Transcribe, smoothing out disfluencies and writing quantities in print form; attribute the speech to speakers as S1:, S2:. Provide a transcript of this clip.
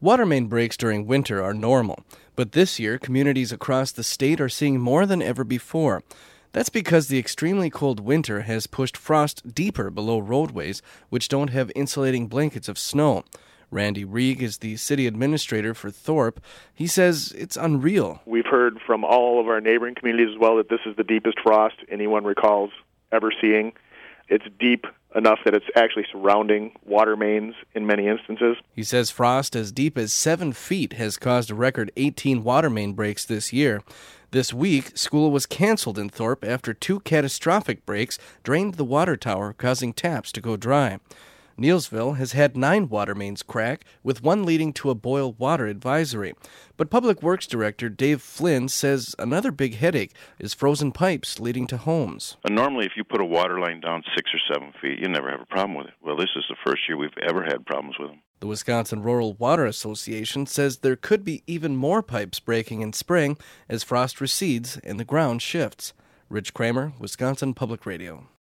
S1: Water main breaks during winter are normal, but this year communities across the state are seeing more than ever before. That's because the extremely cold winter has pushed frost deeper below roadways, which don't have insulating blankets of snow. Randy Rieg is the city administrator for Thorpe. He says it's unreal.
S2: We've heard from all of our neighboring communities as well that this is the deepest frost anyone recalls ever seeing. It's deep enough that it's actually surrounding water mains in many instances.
S1: He says frost as deep as 7 feet has caused a record 18 water main breaks this year. This week, school was canceled in Thorpe after 2 catastrophic breaks drained the water tower, causing taps to go dry. Neilsville has had 9 water mains crack, with 1 leading to a boil water advisory. But Public Works Director Dave Flynn says another big headache is frozen pipes leading to homes.
S3: Normally, if you put a water line down 6 or 7 feet, you never have a problem with it. Well, this is the first year we've ever had problems with them.
S1: The Wisconsin Rural Water Association says there could be even more pipes breaking in spring as frost recedes and the ground shifts. Rich Kramer, Wisconsin Public Radio.